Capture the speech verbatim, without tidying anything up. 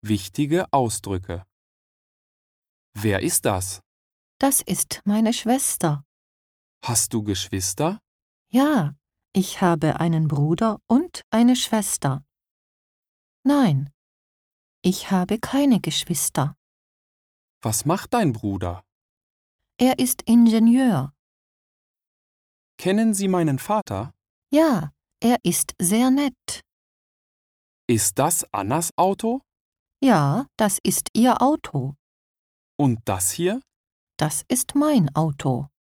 Wichtige Ausdrücke. Wer ist das? Das ist meine Schwester. Hast du Geschwister? Ja, ich habe einen Bruder und eine Schwester. Nein, ich habe keine Geschwister. Was macht dein Bruder? Er ist Ingenieur. Kennen Sie meinen Vater? Ja, er ist sehr nett. Ist das Annas Auto? Ja, das ist ihr Auto. Und das hier? Das ist mein Auto.